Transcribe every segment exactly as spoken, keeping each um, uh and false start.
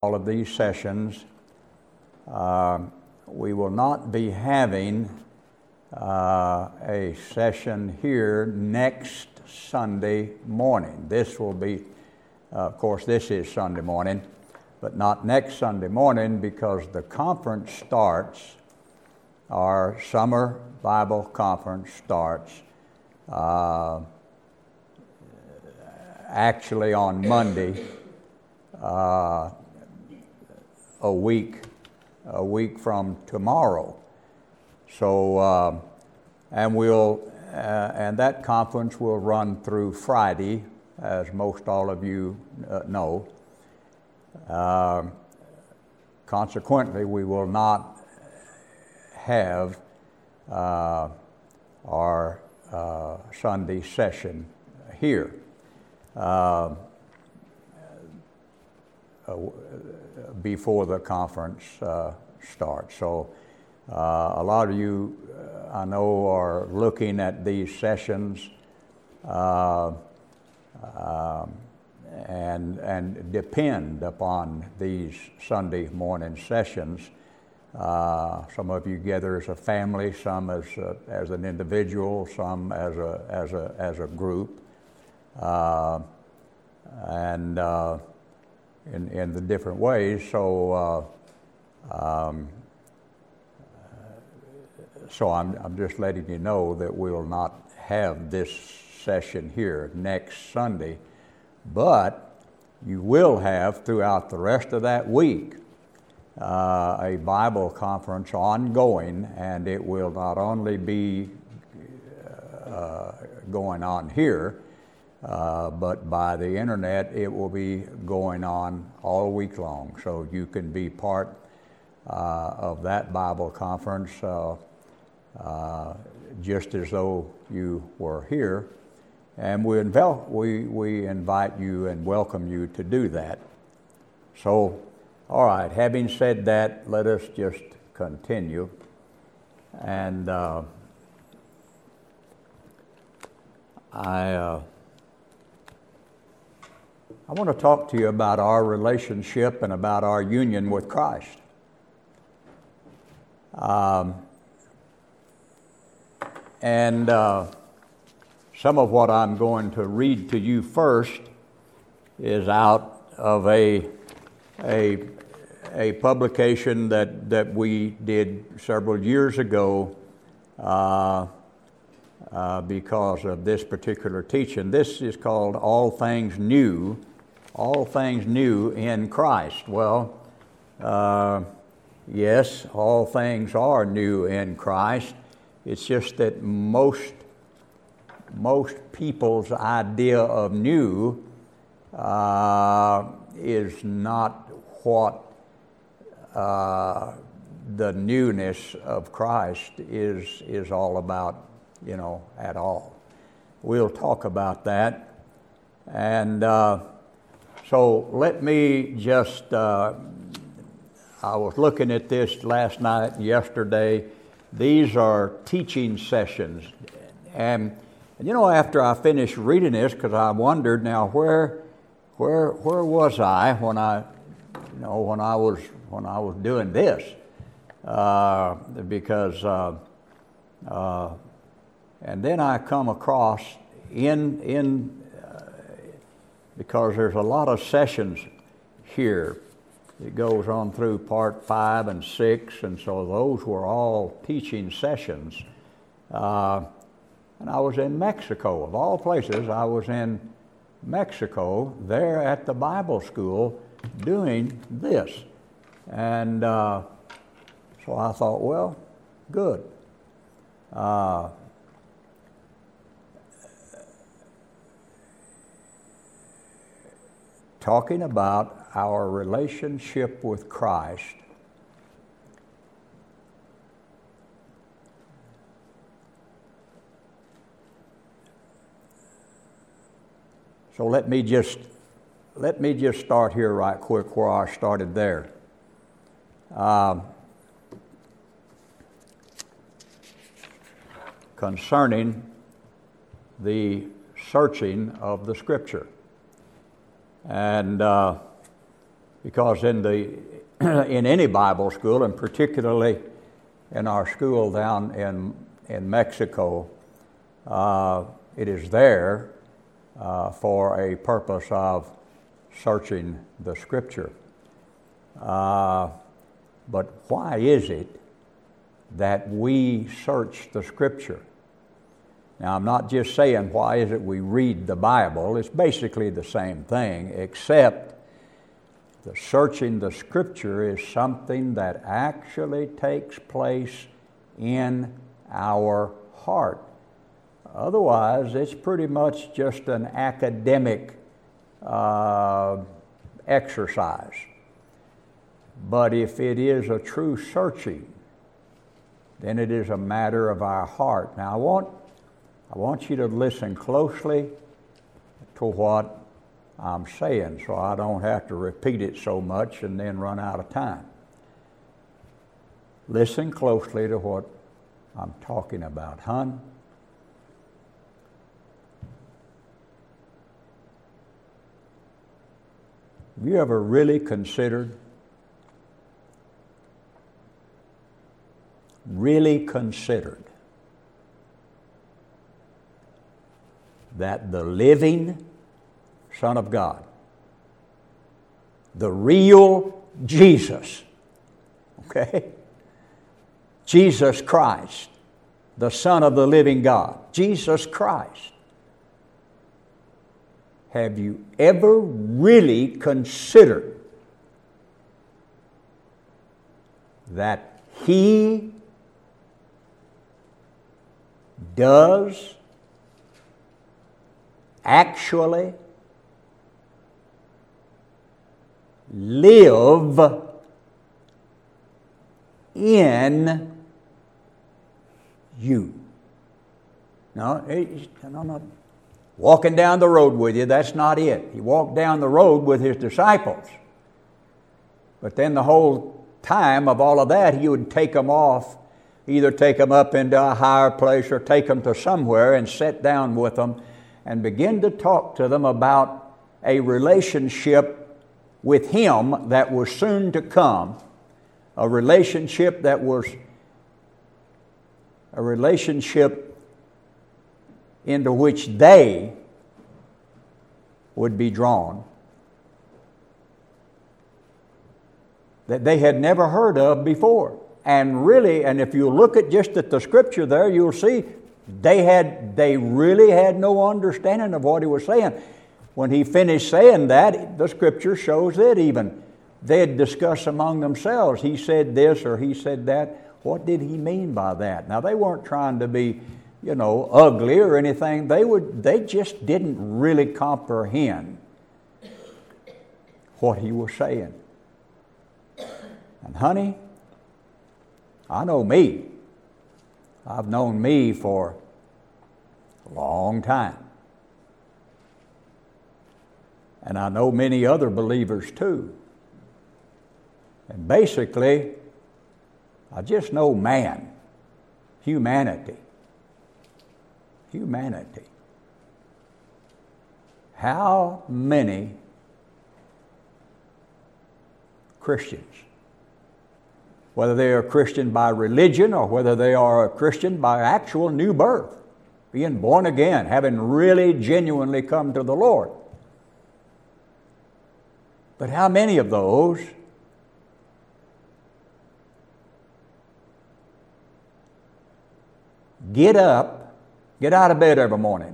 all of these sessions. Uh, we will not be having uh, a session here next Sunday morning. This will be, uh, of course, this is Sunday morning, but not next Sunday morning because the conference starts, our summer Bible conference starts uh, actually on Monday, uh, a week, a week from tomorrow. So, uh, and we'll, uh, and that conference will run through Friday, as most all of you uh, know. Uh, consequently, we will not have uh, our uh, Sunday session here. Uh, uh, before the conference uh, starts. So uh, a lot of you, uh, I know, are looking at these sessions uh, um, and, and depend upon these Sunday morning sessions. Uh, some of you gather as a family, some as a, as an individual, some as a as a as a group, uh, and uh, in in the different ways. So uh, um, so I'm I'm just letting you know that we will not have this session here next Sunday, but you will have throughout the rest of that week Uh, a Bible conference ongoing, and it will not only be uh, going on here, uh, but by the internet it will be going on all week long. So you can be part uh, of that Bible conference uh, uh, just as though you were here, and we, invel- we, we invite you and welcome you to do that. So all right, having said that, let us just continue. And uh, I, uh, I want to talk to you about our relationship and about our union with Christ. Um, and uh, some of what I'm going to read to you first is out of a a a publication that, that we did several years ago uh, uh, because of this particular teaching. This is called All Things New, All Things New in Christ. Well, uh, yes, all things are new in Christ. It's just that most, most people's idea of new uh, is not what uh, the newness of Christ is is all about, you know, at all. We'll talk about that. And uh, so let me just, uh, I was looking at this last night and yesterday. These are teaching sessions. And, and you know, after I finished reading this, because I wondered, now where, where, where was I when I, you know, when I was when I was doing this, uh, because uh, uh, and then I come across in in uh, because there's a lot of sessions here. It goes on through part five and six, and so those were all teaching sessions. Uh, and I was in Mexico, of all places. I was in Mexico, there at the Bible school, doing this. And uh, so I thought, well, good. Uh, talking about our relationship with Christ, so let me just let me just start here right quick where I started there. Um, concerning the searching of the Scripture. And uh, Because in the in any Bible school, and particularly in our school down in in Mexico, uh, it is there uh, for a purpose of searching the Scripture. Uh, but why is it that we search the Scripture? Now, I'm not just saying why is it we read the Bible. It's basically the same thing, except the searching the Scripture is something that actually takes place in our heart. Otherwise, it's pretty much just an academic uh, exercise. But if it is a true searching, then it is a matter of our heart. Now, I want, I want you to listen closely to what I'm saying, so I don't have to repeat it so much and then run out of time. Listen closely to what I'm talking about, hon. Have you ever really considered, really considered that the living Son of God, the real Jesus, okay? Jesus Christ, the Son of the living God, Jesus Christ. Have you ever really considered that He does actually live in you? No, he's no, not walking down the road with you. That's not it. He walked down the road with his disciples. But then the whole time of all of that, he would take them off, either take them up into a higher place or take them to somewhere and sit down with them and begin to talk to them about a relationship with Him that was soon to come, a relationship that was a relationship into which they would be drawn, that they had never heard of before. And really, and if you look at just at the Scripture there, you'll see they had they really had no understanding of what He was saying. When He finished saying that, the Scripture shows that even they had discussed among themselves. He said this or He said that. What did He mean by that? Now, they weren't trying to be, you know, ugly or anything. They would they just didn't really comprehend what He was saying. And honey, I know me. I've known me for a long time. And I know many other believers too. And basically, I just know man, humanity. Humanity. How many Christians, whether they are a Christian by religion or whether they are a Christian by actual new birth, being born again, having really genuinely come to the Lord. But how many of those get up, get out of bed every morning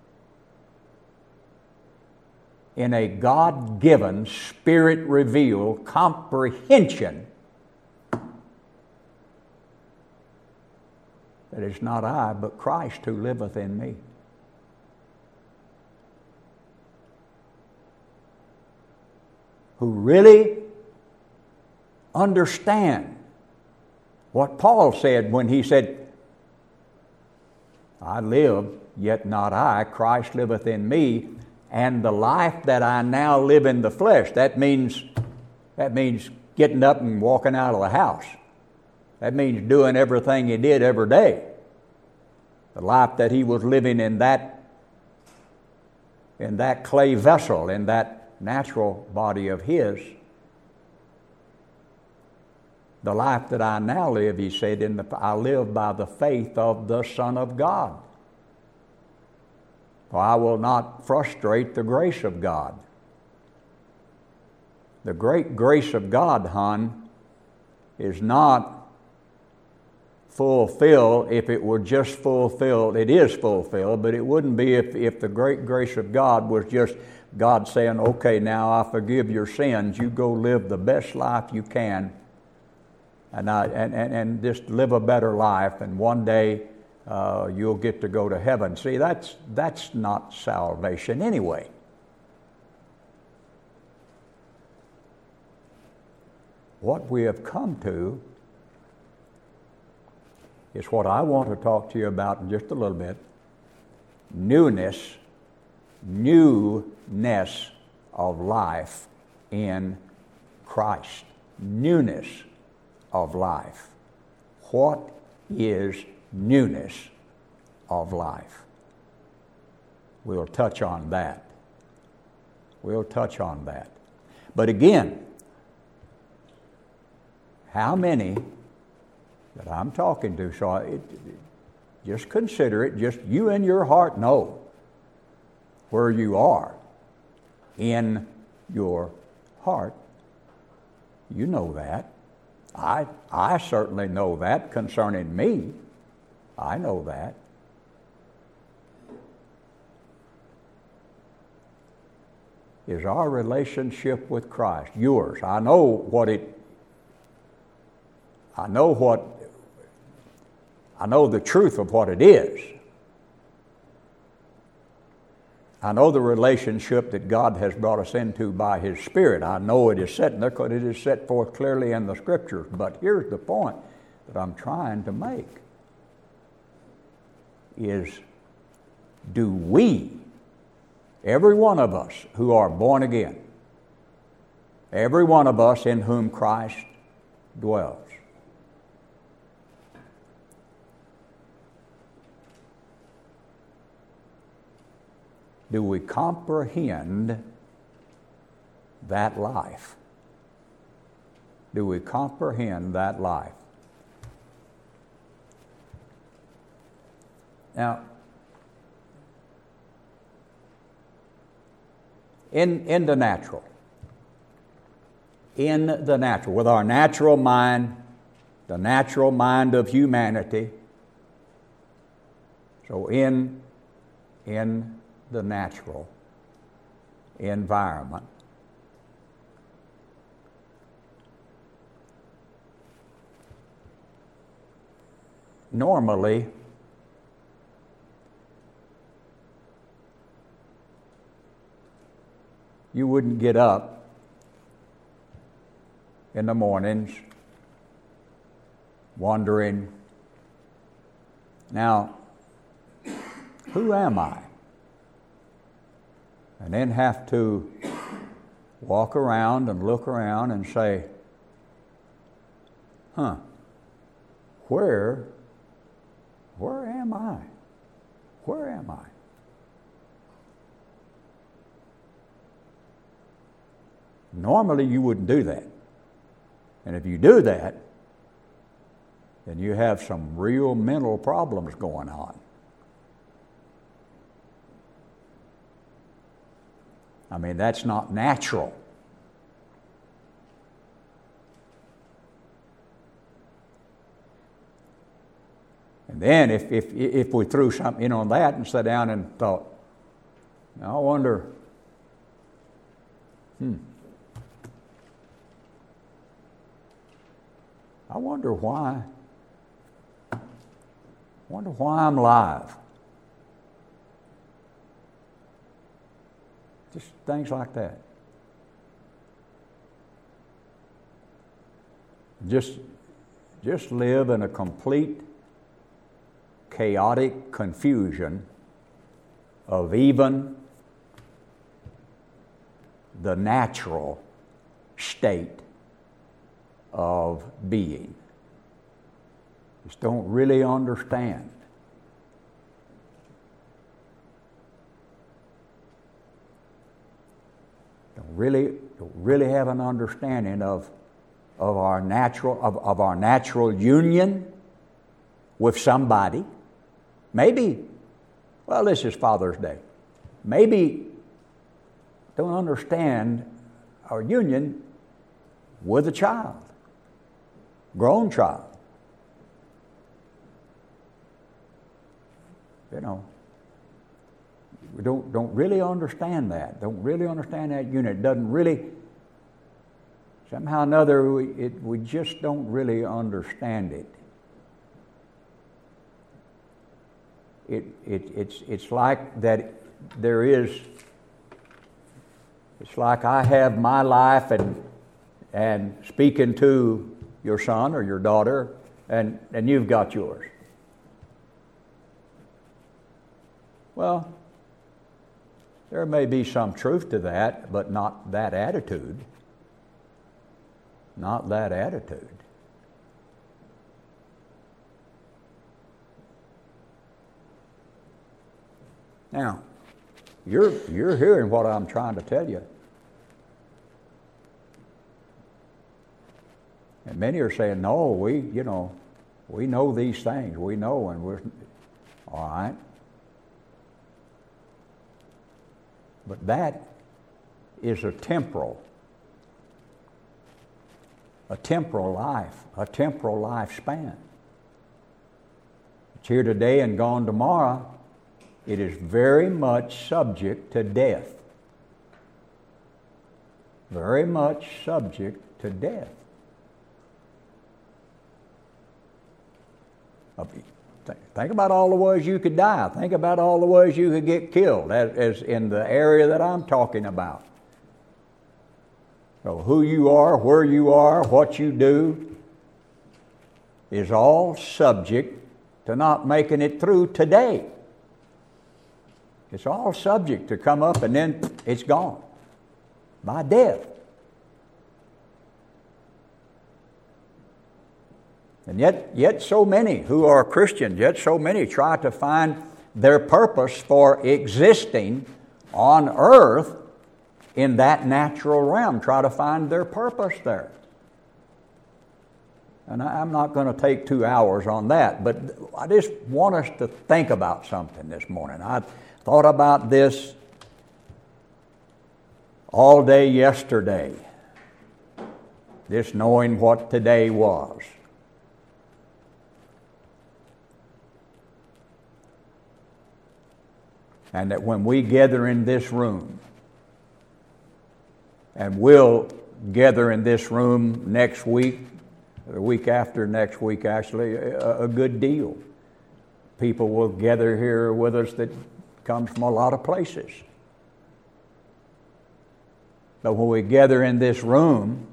in a God-given, Spirit-revealed comprehension that it's not I, but Christ who liveth in me? Who really understand what Paul said when he said, I live, yet not I, Christ liveth in me, and the life that I now live in the flesh. That means, that means getting up and walking out of the house. That means doing everything he did every day. The life that he was living in that, in that clay vessel, in that natural body of his, The life that I now live, he said, in the, I live by the faith of the Son of God. For I will not frustrate the grace of God. The great grace of God, hon, is not fulfilled if it were just fulfilled. It is fulfilled, but it wouldn't be if, if the great grace of God was just God saying, okay, now I forgive your sins. You go live the best life you can and, I, and, and, and just live a better life, and one day uh, you'll get to go to heaven. See, that's, that's not salvation anyway. What we have come to is what I want to talk to you about in just a little bit. Newness, newness of life in Christ. Newness of life. What is newness of life? We'll touch on that. We'll touch on that. But again, how many that I'm talking to, so it, just consider it, just you in your heart know where you are in your heart. You know that. I, I certainly know that concerning me. I know that. Is our relationship with Christ, yours. I know what it I know what, I know the truth of what it is. I know the relationship that God has brought us into by His Spirit. I know it is set there because it is set forth clearly in the Scriptures. But here's the point that I'm trying to make is, do we, every one of us who are born again, every one of us in whom Christ dwells, do we comprehend that life? Do we comprehend that life? Now, in, in the natural, in the natural, with our natural mind, the natural mind of humanity, so in, in the natural environment, normally you wouldn't get up in the mornings wondering, now, who am I? And then have to walk around and look around and say, huh, where, where am I? Where am I? Normally you wouldn't do that. And if you do that, then you have some real mental problems going on. I mean, that's not natural. And then if, if, if we threw something in on that and sat down and thought, I wonder, hmm, I wonder why, wonder why I'm alive. Just things like that. Just, just live in a complete, chaotic confusion of even the natural state of being. Just don't really understand. Don't really, don't really have an understanding of of our natural of, of our natural union with somebody. Maybe, well, this is Father's Day. Maybe don't understand our union with a child, grown child. You know, we don't don't really understand that. Don't really understand that union. It doesn't really. Somehow or another, we, it, we just don't really understand it. It, it. It's it's like that there is, it's like I have my life and and speaking to your son or your daughter, and, and you've got yours. Well, there may be some truth to that, but not that attitude. Not that attitude. Now, you're you're hearing what I'm trying to tell you. And many are saying, no, we, you know, we know these things. We know, and we're all right. But that is a temporal, a temporal life, a temporal lifespan. It's here today and gone tomorrow. It is very much subject to death. Very much subject to death. Think about all the ways you could die. Think about all the ways you could get killed, as, as in the area that I'm talking about. So who you are, where you are, what you do is all subject to not making it through today. It's all subject to come up and then it's gone by death. And yet, yet so many who are Christians, yet so many try to find their purpose for existing on earth in that natural realm, try to find their purpose there. And I'm not going to take two hours on that, but I just want us to think about something this morning. I thought about this all day yesterday, just knowing what today was. And that when we gather in this room, and we'll gather in this room next week, the week after next week actually, a, a good deal. People will gather here with us that comes from a lot of places. But when we gather in this room,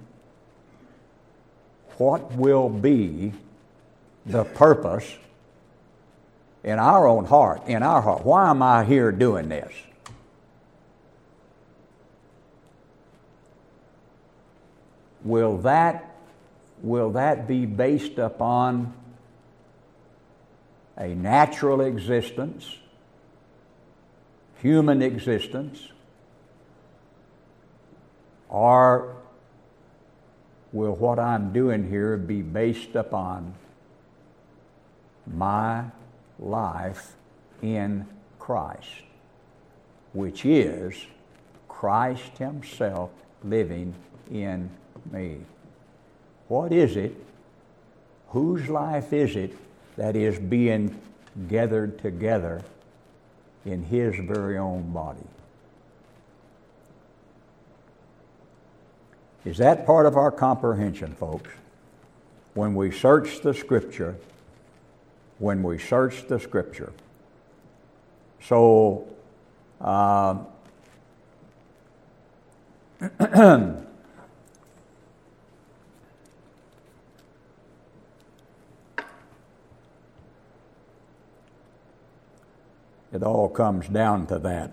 what will be the purpose in our own heart, in our heart? Why am I here doing this? Will that, will that be based upon a natural existence, human existence, or will what I'm doing here be based upon my life in Christ, which is Christ Himself living in me? What is it? Whose life is it that is being gathered together in His very own body? Is that part of our comprehension, folks? When we search the Scripture, when we search the Scripture. So, uh, it all comes down to that.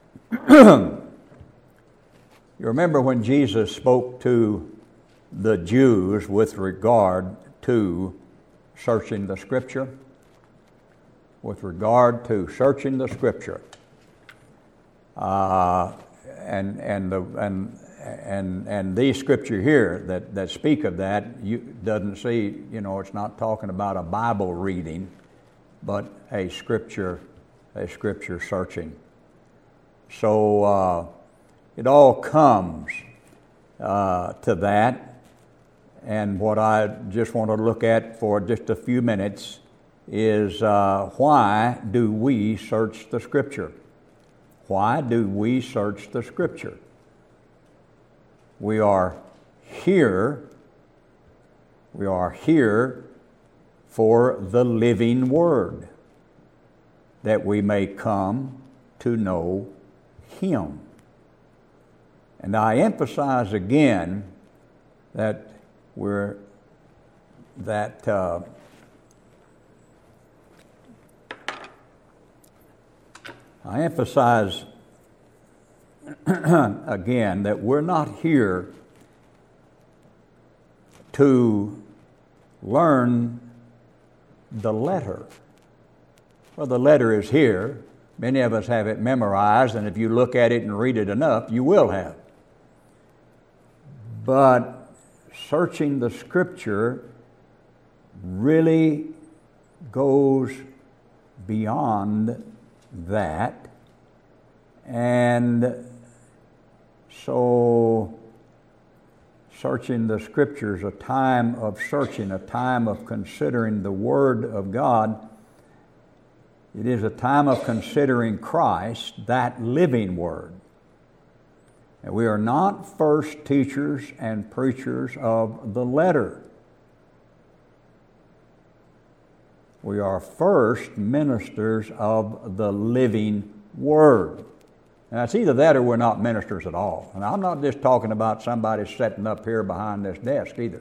You remember when Jesus spoke to the Jews with regard to searching the Scripture? With regard to searching the Scripture. Uh, and and the and and and these scripture here that, that speak of that, you doesn't see, you know, it's not talking about a Bible reading, but a scripture, a scripture searching. So uh, it all comes uh, to that, and what I just want to look at for just a few minutes is uh, why do we search the scripture? Why do we search the scripture? We are here, we are here for the living word, that we may come to know Him. And I emphasize again that we're, that uh, I emphasize again that we're not here to learn the letter. Well, the letter is here. Many of us have it memorized, and if you look at it and read it enough, you will have. But searching the scripture really goes beyond that. And so searching the scriptures, a time of searching, a time of considering the Word of God. It is a time of considering Christ, that living Word. And we are not first teachers and preachers of the letter. We are first ministers of the living Word. And it's either that or we're not ministers at all. And I'm not just talking about somebody sitting up here behind this desk either.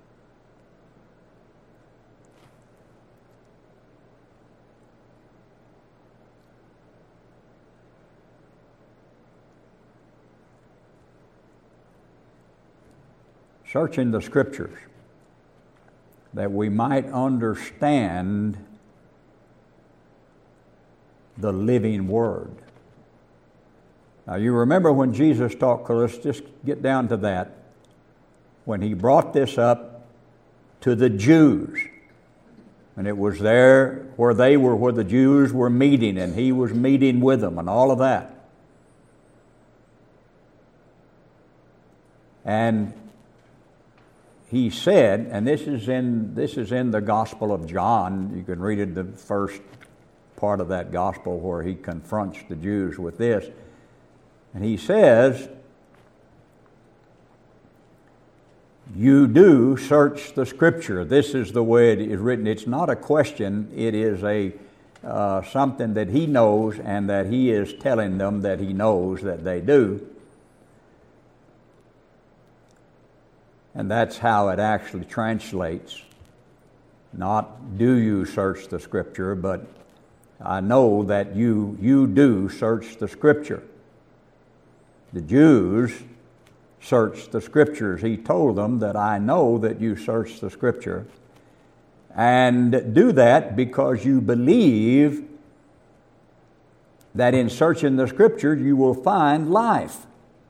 Searching the scriptures that we might understand the living Word. Now you remember when Jesus talked, let's just get down to that, when He brought this up to the Jews. And it was there where they were, where the Jews were meeting, and He was meeting with them and all of that. And He said, and this is in this is in the Gospel of John. You can read it, the first part of that gospel where He confronts the Jews with this. And He says, you do search the scripture. This is the way it is written. It's not a question. It is a uh, something that He knows, and that He is telling them that He knows that they do. And that's how it actually translates. Not do you search the scripture, but I know that you you do search the scripture. The Jews searched the scriptures. He told them that I know that you search the scripture, and do that because you believe that in searching the scripture you will find life.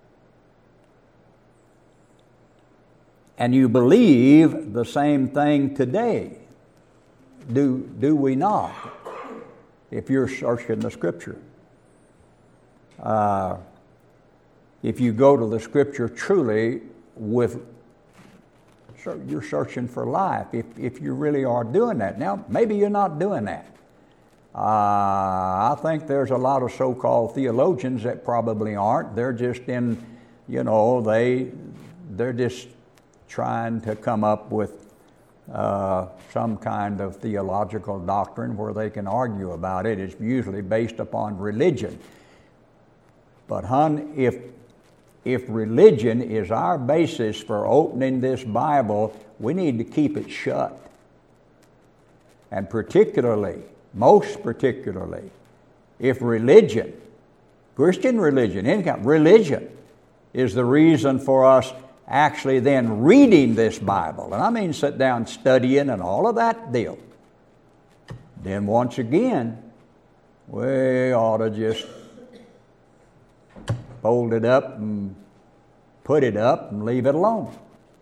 And you believe the same thing today, do, do we not, if you're searching the scripture? Uh, if you go to the scripture truly with, you're searching for life, if, if you really are doing that. Now, maybe you're not doing that. Uh, I think there's a lot of so-called theologians that probably aren't. They're just in, you know, they, they're just trying to come up with uh, some kind of theological doctrine where they can argue about it. It's usually based upon religion. But hon, if if religion is our basis for opening this Bible, we need to keep it shut. And particularly, most particularly, if religion, Christian religion, any kind, religion is the reason for us actually then reading this Bible, and I mean sit down studying and all of that deal, then once again, we ought to just fold it up and put it up and leave it alone.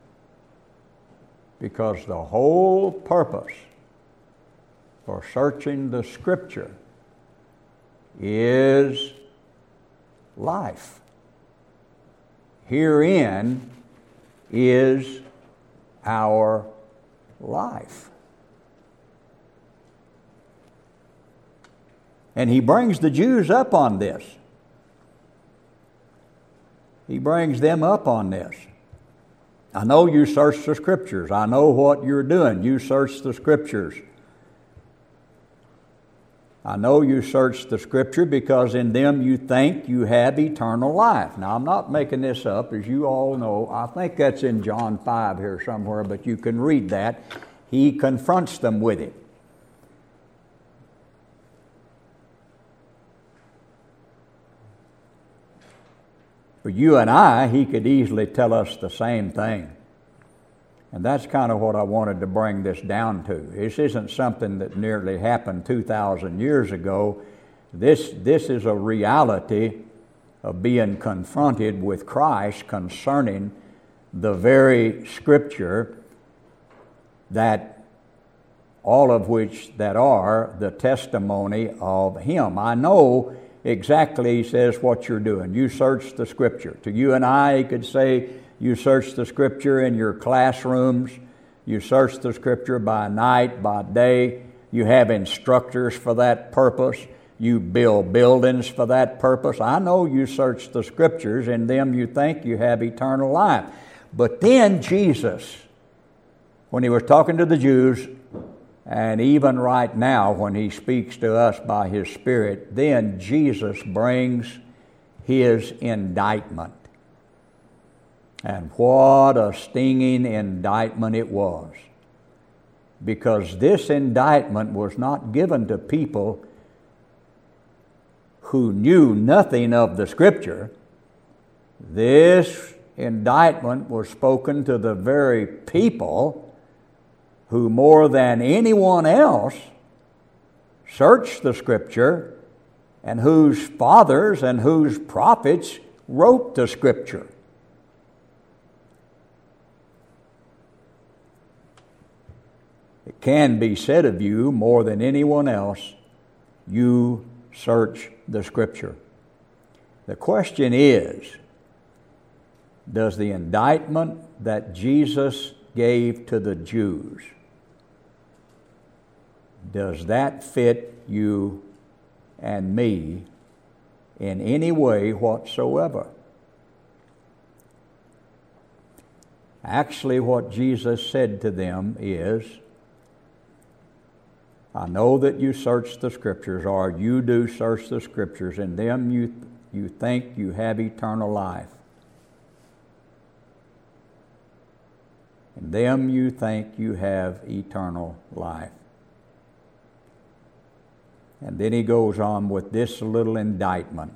Because the whole purpose for searching the Scripture is life. Herein is our life. And he brings the Jews up on this. He brings them up on this. I know you search the Scriptures. I know what you're doing. You search the Scriptures. I know you search the Scripture because in them you think you have eternal life. Now, I'm not making this up. As you all know, I think that's in John five here somewhere, but you can read that. He confronts them with it. For you and I, he could easily tell us the same thing. And that's kind of what I wanted to bring this down to. This isn't something that nearly happened two thousand years ago. This, this is a reality of being confronted with Christ concerning the very Scripture that all of which that are the testimony of Him. I know exactly, he says, what you're doing. You search the Scripture. To you and I, he could say, you search the Scripture in your classrooms. You search the Scripture by night, by day. You have instructors for that purpose. You build buildings for that purpose. I know you search the Scriptures. In them you think you have eternal life. But then Jesus, when he was talking to the Jews, and even right now when he speaks to us by his Spirit, then Jesus brings his indictment. And what a stinging indictment it was. Because this indictment was not given to people who knew nothing of the Scripture. This indictment was spoken to the very people who more than anyone else searched the Scripture and whose fathers and whose prophets wrote the Scripture. It can be said of you more than anyone else, you search the Scripture. The question is, does the indictment that Jesus gave to the Jews, does that fit you and me in any way whatsoever? Actually, what Jesus said to them is, I know that you search the Scriptures, or you do search the Scriptures, in them you, you think you have eternal life. In them you think you have eternal life. And then he goes on with this little indictment.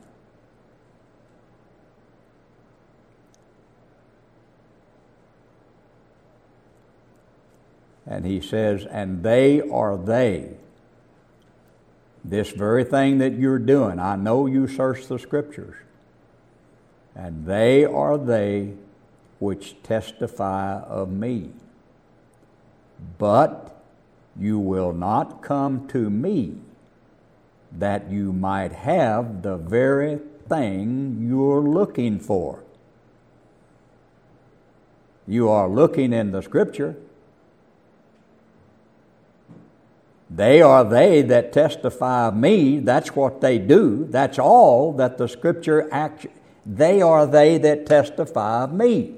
And he says, and they are they. This very thing that you're doing, I know you search the Scriptures. And they are they which testify of me. But you will not come to me that you might have the very thing you're looking for. You are looking in the Scripture. They are they that testify of me. That's what they do. That's all that the Scripture actually. They are they that testify of me.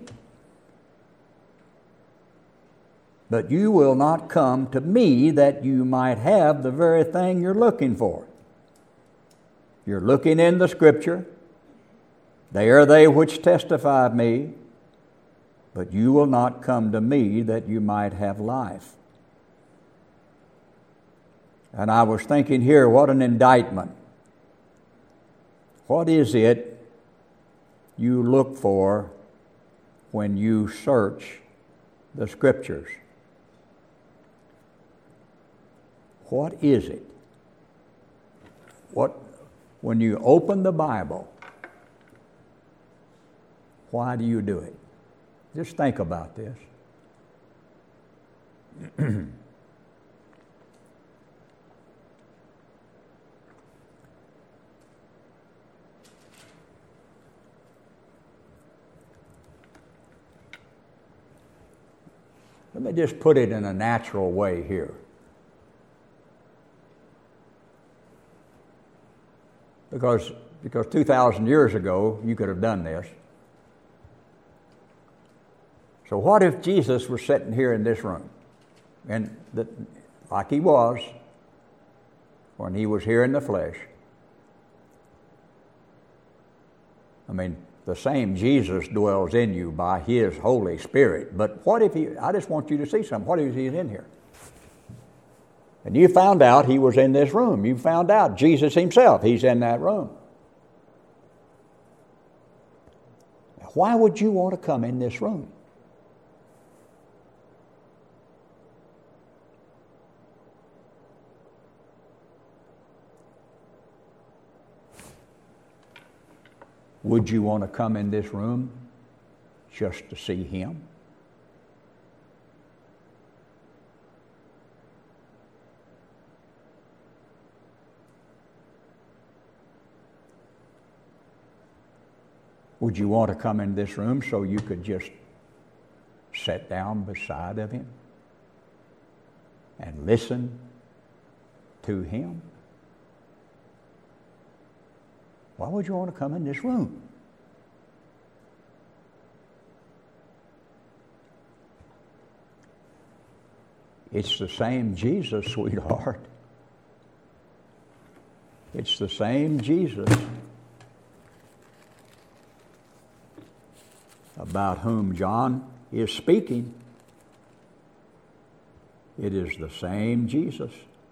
But you will not come to me that you might have the very thing you're looking for. You're looking in the Scripture. They are they which testify of me. But you will not come to me that you might have life. And I was thinking here, what an indictment. What is it you look for when you search the Scriptures? What is it? What, when you open the Bible, Why do you do it? Just think about this. Let me just put it in a natural way here. Because, because two thousand years ago, you could have done this. So what if Jesus was sitting here in this room, and that, like he was when he was here in the flesh? I mean, the same Jesus dwells in you by his Holy Spirit. But what if he, I just want you to see something. What if he's in here? And you found out he was in this room. You found out Jesus himself, he's in that room. Now, why would you want to come in this room? Would you want to come in this room just to see him? Would you want to come in this room so you could just sit down beside of him and listen to him? Why would you want to come in this room? It's the same Jesus, sweetheart. It's the same Jesus about whom John is speaking. It is the same Jesus.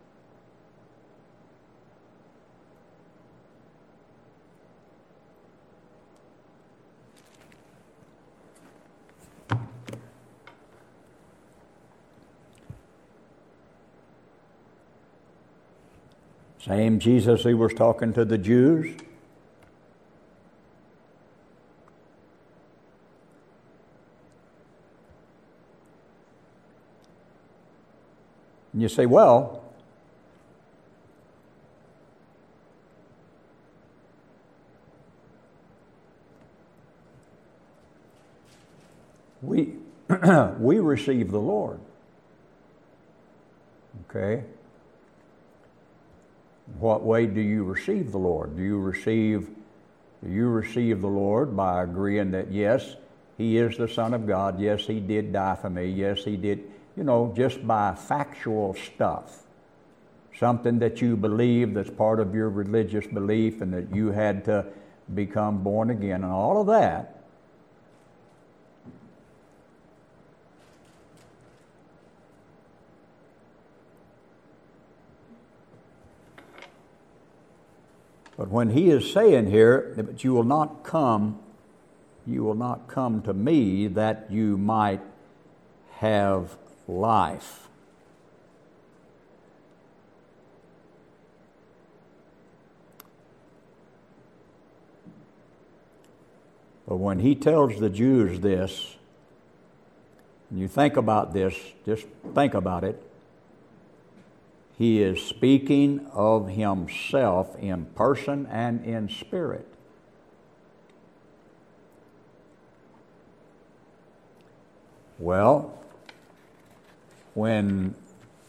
Same Jesus who was talking to the Jews. And you say, well, we we receive the Lord. Okay? What way do you receive the Lord? Do you receive do you receive the Lord by agreeing that yes, he is the Son of God, yes, he did die for me, yes, he did, you know, just by factual stuff, something that you believe that's part of your religious belief and that you had to become born again and all of that? But when he is saying here that you will not come, you will not come to me that you might have life. But when he tells the Jews this, and you think about this, just think about it, he is speaking of himself in person and in spirit. Well, when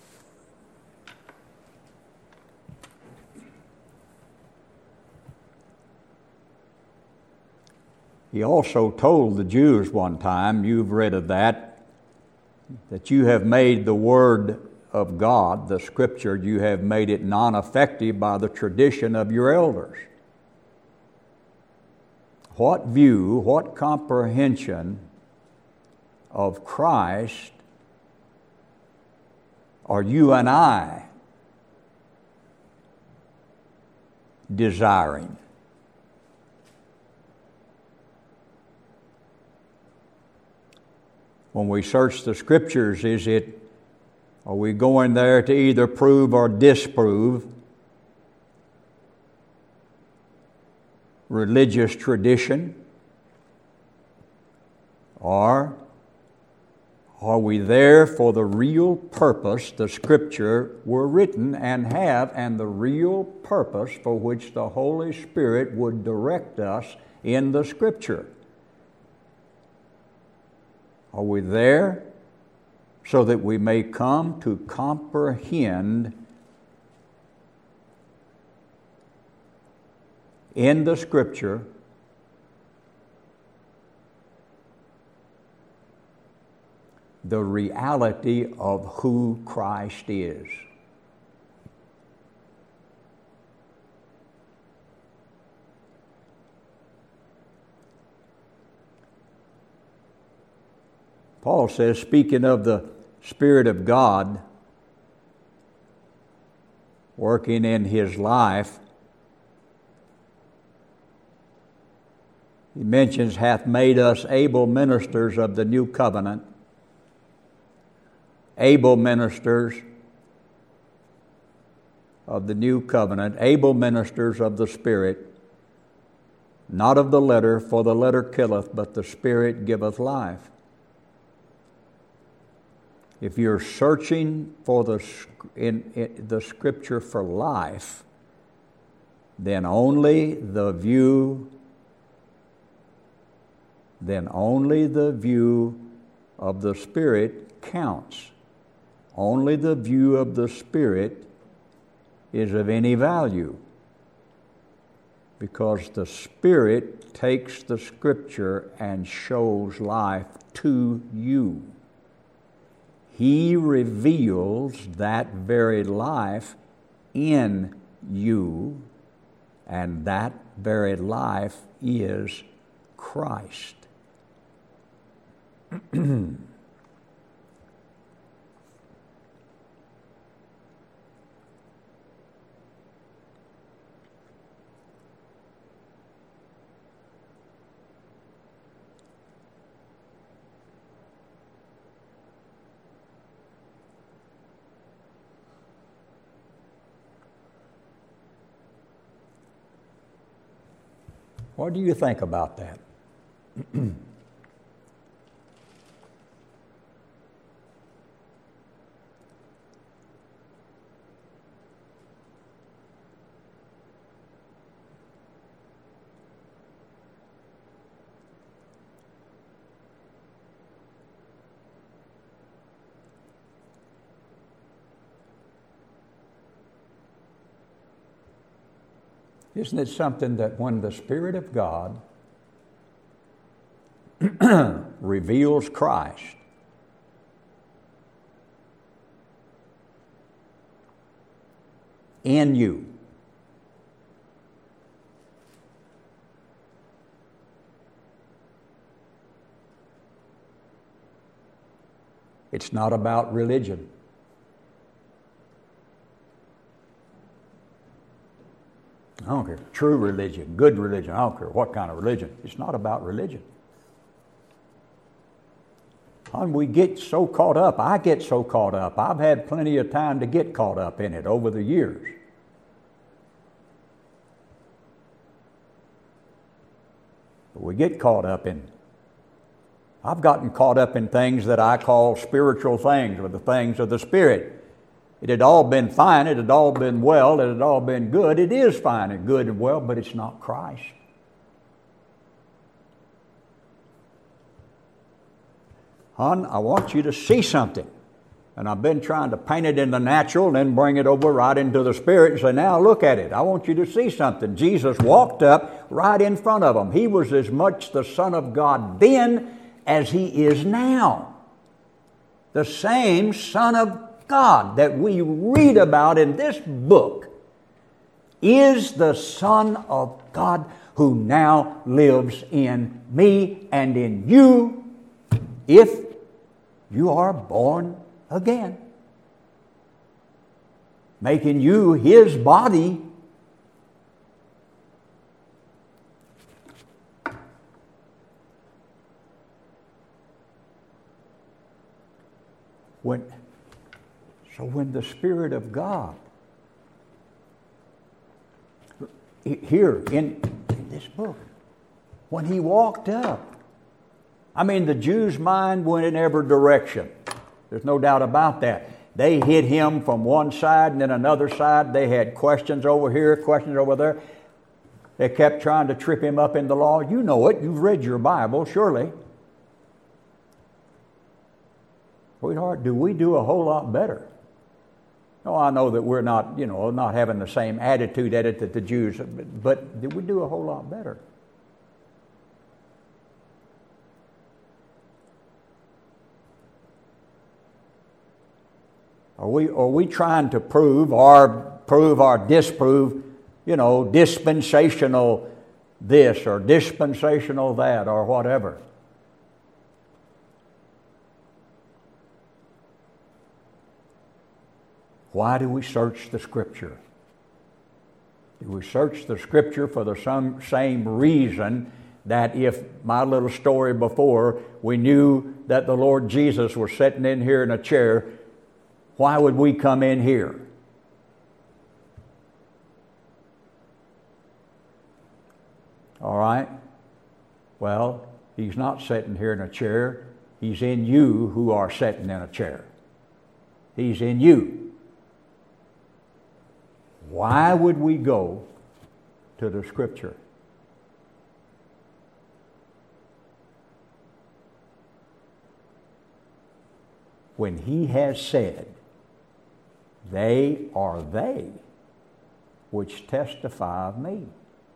he also told the Jews one time, you've read of that, that you have made the Word of God, the Scripture, you have made it non-effective by the tradition of your elders. What view, what comprehension of Christ are you and I desiring? When we search the Scriptures, is it Are we going there to either prove or disprove religious tradition? Or are we there for the real purpose the Scripture were written and have, and the real purpose for which the Holy Spirit would direct us in the Scripture? Are we there so that we may come to comprehend in the Scripture the reality of who Christ is? Paul says, speaking of the Spirit of God working in his life, he mentions, hath made us able ministers of the new covenant, able ministers of the new covenant, able ministers of the Spirit, not of the letter, for the letter killeth, but the Spirit giveth life. If you're searching for the in, in the Scripture for life, then only the view, then only the view of the Spirit counts. Only the view of the Spirit is of any value, because the Spirit takes the Scripture and shows life to you. He reveals that very life in you, and that very life is Christ. What do you think about that? Isn't it something that when the Spirit of God reveals Christ, in you, it's not about religion. I don't care. True religion, good religion, I don't care what kind of religion. It's not about religion. And we get so caught up. I get so caught up. I've had plenty of time to get caught up in it over the years. But we get caught up in, I've gotten caught up in things that I call spiritual things, or the things of the Spirit. It had all been fine, it had all been well, it had all been good. It is fine and good and well, but it's not Christ. Hon, I want you to see something. And I've been trying to paint it in the natural and then bring it over right into the Spirit and say, now look at it. I want you to see something. Jesus walked up right in front of them. He was as much the Son of God then as he is now. The same Son of God that we read about in this book is the Son of God who now lives in me and in you if you are born again, making you his body. When So when the Spirit of God, here in, in this book, when he walked up, I mean, the Jews' mind went in every direction. There's no doubt about that. They hit him from one side and then another side. They had questions over here, questions over there. They kept trying to trip him up in the law. You know it. You've read your Bible, surely. Sweetheart, do we do a whole lot better? Oh, I know that we're not, you know, not having the same attitude at it that the Jews, but did we do a whole lot better? Are we, are we trying to prove or prove or disprove, you know, dispensational this or dispensational that or whatever? Why do we search the Scripture? Do we search the Scripture for the some, same reason that if my little story before, we knew that the Lord Jesus was sitting in here in a chair, why would we come in here? All right? Well, he's not sitting here in a chair. He's in you who are sitting in a chair. He's in you. Why would we go to the Scripture? When he has said, they are they which testify of me.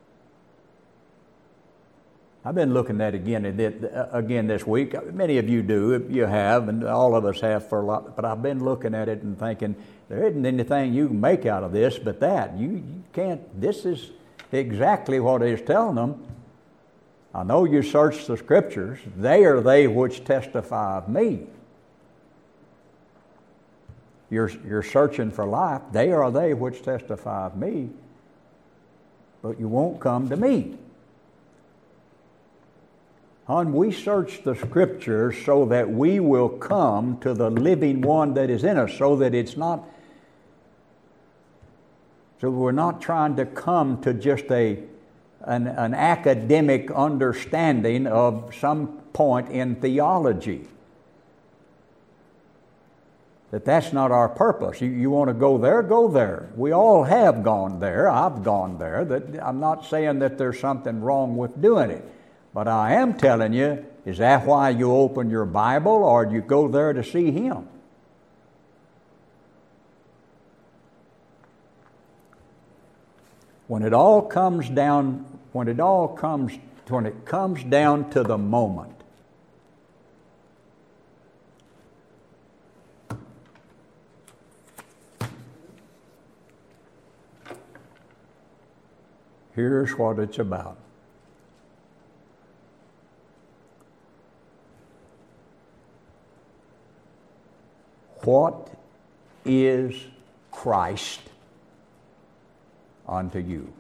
I've been looking at it again, again this week. Many of you do, you have, and all of us have for a lot. But I've been looking at it and thinking, there isn't anything you can make out of this but that. You, you can't, this is exactly what it's telling them. I know you search the Scriptures. They are they which testify of me. You're, you're searching for life. They are they which testify of me. But you won't come to me. Hon, we search the Scriptures so that we will come to the living one that is in us, so that it's not, so we're not trying to come to just a an, an academic understanding of some point in theology. That that's not our purpose. You, you want to go there, go there. We all have gone there. I've gone there. That, I'm not saying that there's something wrong with doing it. But I am telling you, is that why you open your Bible or you go there to see Him? When it all comes down, when it all comes, when it comes down to the moment, here's what it's about. What is Christ unto you?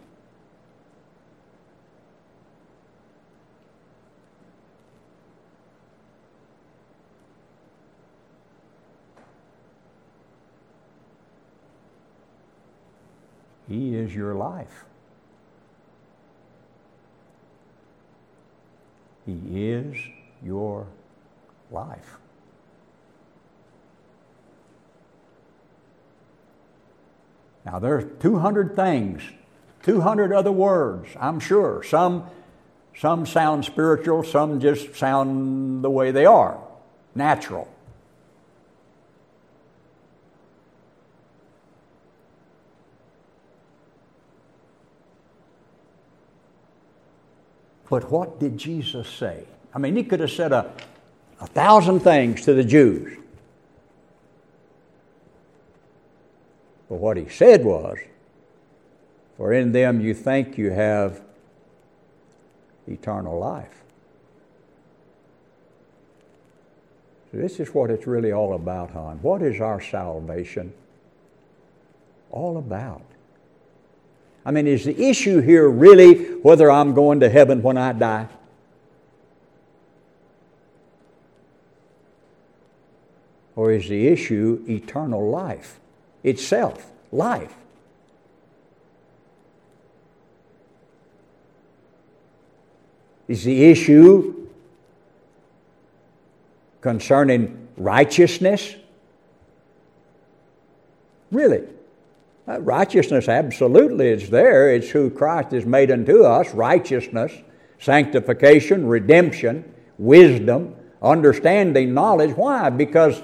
He is your life. He is your life. Now there's two hundred things, two hundred other words, I'm sure. Some, some sound spiritual, some just sound the way they are, natural. But what did Jesus say? I mean, he could have said a, a thousand things to the Jews. But what he said was, for in them you think you have eternal life. So this is what it's really all about, hon. What is our salvation all about? I mean, is the issue here really whether I'm going to heaven when I die? Or is the issue eternal life itself, life? Is the issue concerning righteousness? Really? Uh, righteousness absolutely is there. It's who Christ has made unto us. Righteousness, sanctification, redemption, wisdom, understanding, knowledge. Why? Because,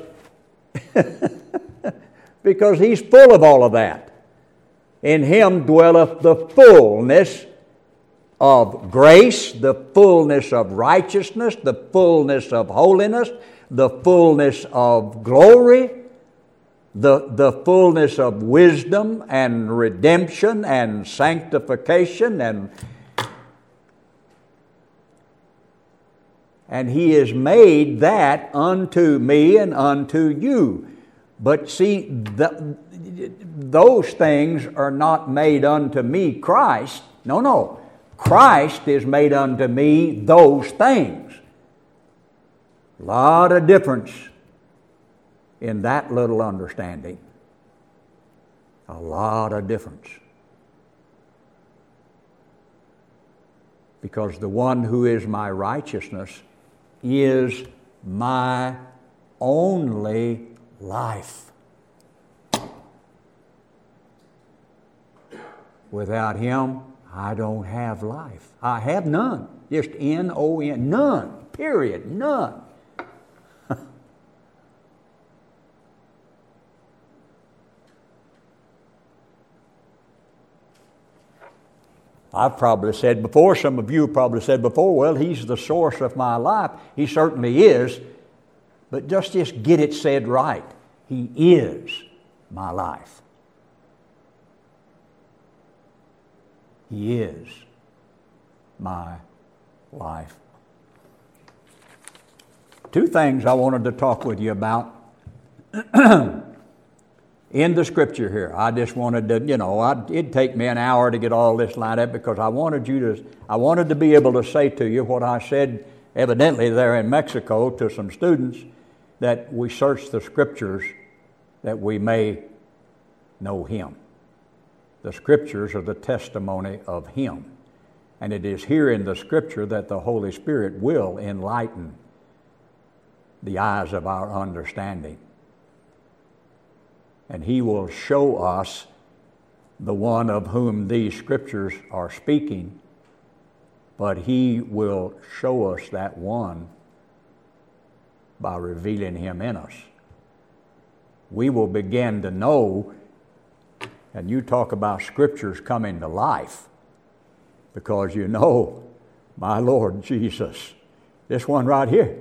because He's full of all of that. In Him dwelleth the fullness of grace, the fullness of righteousness, the fullness of holiness, the fullness of glory, the, the fullness of wisdom and redemption and sanctification, and and He has made that unto me and unto you. But see, the, those things are not made unto me, Christ. No, no. Christ is made unto me those things. A lot of difference in that little understanding. A lot of difference. Because the one who is my righteousness is my only life. Without Him, I don't have life. I have none. Just N O N. None. Period. None. I've probably said before, some of you have probably said before, well, He's the source of my life. He certainly is. But just, just get it said right. He is my life. He is my life. Two things I wanted to talk with you about in the Scripture here. I just wanted to, you know, I'd, it'd take me an hour to get all this lined up because I wanted you to, I wanted to be able to say to you what I said evidently there in Mexico to some students, that we search the Scriptures that we may know Him. The Scriptures are the testimony of Him. And it is here in the Scripture that the Holy Spirit will enlighten the eyes of our understanding. And He will show us the one of whom these Scriptures are speaking, but He will show us that one by revealing Him in us. We will begin to know, and you talk about Scriptures coming to life, because you know, my Lord Jesus, this one right here,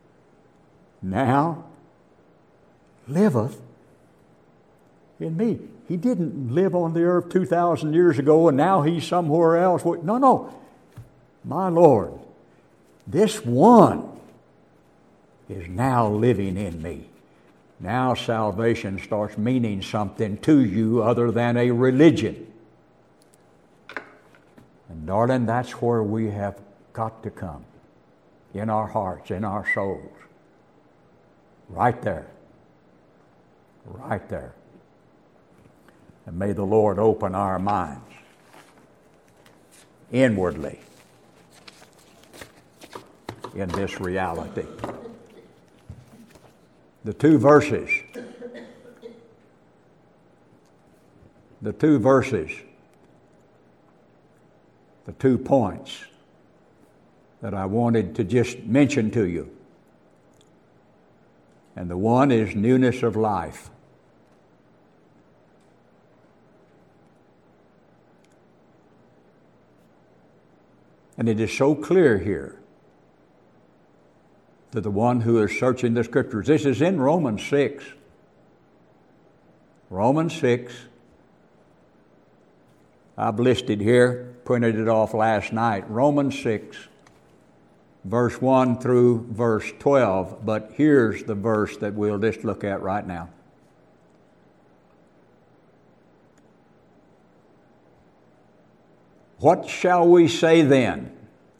now liveth in me. He didn't live on the earth two thousand years ago and now He's somewhere else. No, no. My Lord, this one is now living in me. Now salvation starts meaning something to you other than a religion. And darling, that's where we have got to come. In our hearts, in our souls. Right there. Right there. And may the Lord open our minds inwardly in this reality. The two verses, the two verses, the two points that I wanted to just mention to you. And the one is newness of life. And it is so clear here to the one who is searching the Scriptures. This is in Romans six. Romans six. I've listed here, printed it off last night. Romans six, verse one through verse twelve. But here's the verse that we'll just look at right now. What shall we say then?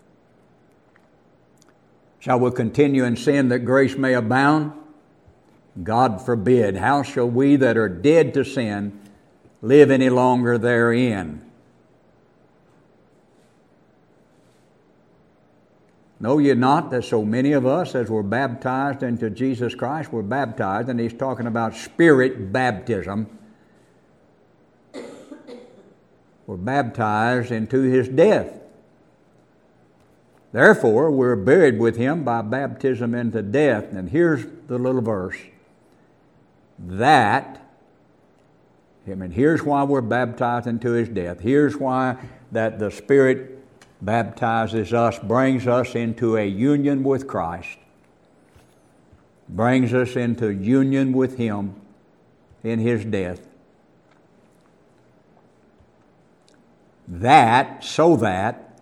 Shall we continue in sin that grace may abound? God forbid. How shall we that are dead to sin live any longer therein? Know ye not that so many of us as were baptized into Jesus Christ were baptized, and he's talking about spirit baptism, were baptized into his death. Therefore, we're buried with him by baptism into death. And here's the little verse. That, I mean, here's why we're baptized into his death. Here's why that the Spirit baptizes us, brings us into a union with Christ, brings us into union with him in his death. That, so that,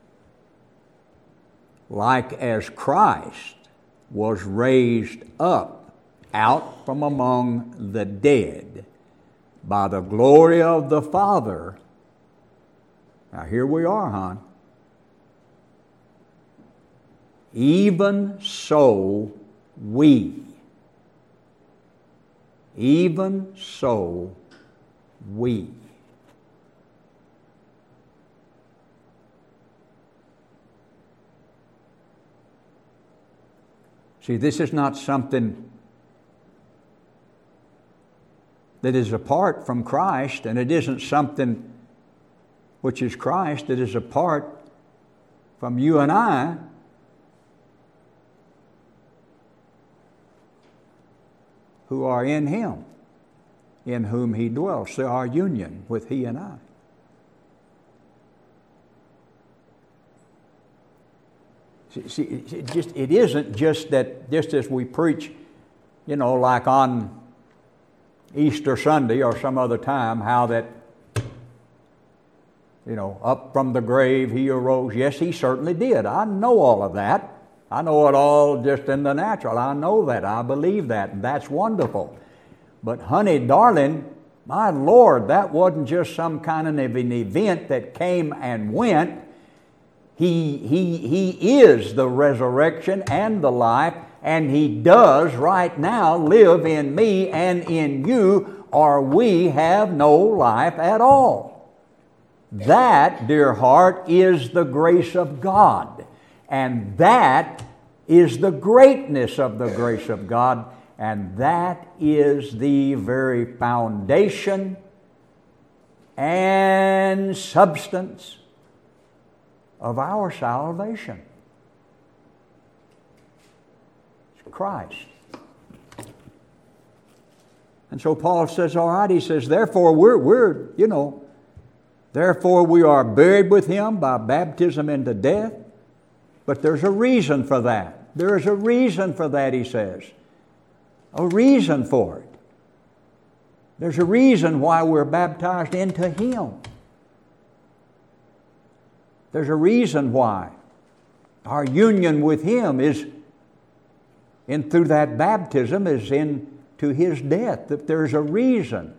like as Christ was raised up out from among the dead by the glory of the Father. Now here we are, hon. Even so we, even so we. See, this is not something that is apart from Christ, and it isn't something which is Christ that is apart from you and I. Who are in him, in whom he dwells. So our union with he and I. See, see it, just, it isn't just that, just as we preach, you know, like on Easter Sunday or some other time, how that, you know, up from the grave he arose. Yes, he certainly did. I know all of that. I know it all just in the natural. I know that. I believe that. And that's wonderful. But honey, darling, my Lord, that wasn't just some kind of an event that came and went. He, he, he is the resurrection and the life, and he does right now live in me and in you, or we have no life at all. That, dear heart, is the grace of God. And that is the greatness of the grace of God, and that is the very foundation and substance of our salvation. It's Christ. And so Paul says, all right, he says, therefore we're, we're, you know, therefore we are buried with him by baptism into death. But there's a reason for that. There is a reason for that, he says. A reason for it. There's a reason why we're baptized into him. There's a reason why our union with him is in through that baptism is into his death. That there's a reason.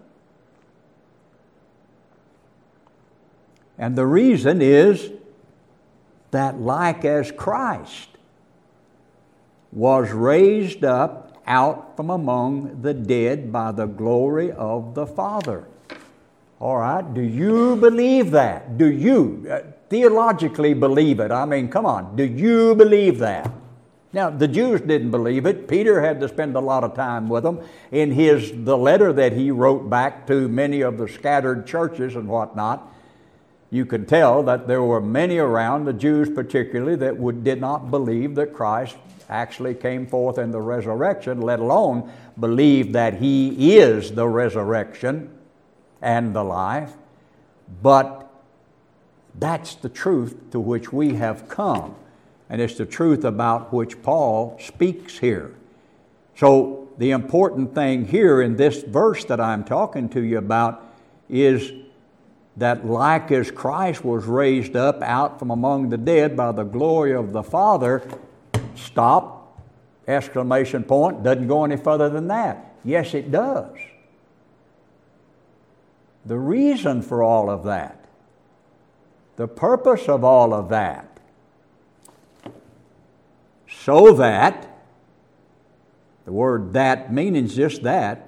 And the reason is that like as Christ was raised up out from among the dead by the glory of the Father. All right, do you believe that? Do you uh, theologically believe it? I mean, come on, do you believe that? Now, the Jews didn't believe it. Peter had to spend a lot of time with them in his the letter that he wrote back to many of the scattered churches and whatnot. You could tell that there were many around, the Jews particularly, that would, did not believe that Christ actually came forth in the resurrection, let alone believe that he is the resurrection and the life. But that's the truth to which we have come. And it's the truth about which Paul speaks here. So the important thing here in this verse that I'm talking to you about is that like as Christ was raised up out from among the dead by the glory of the Father, stop, exclamation point, doesn't go any further than that. Yes, it does. The reason for all of that, the purpose of all of that, so that, the word that meaning just that,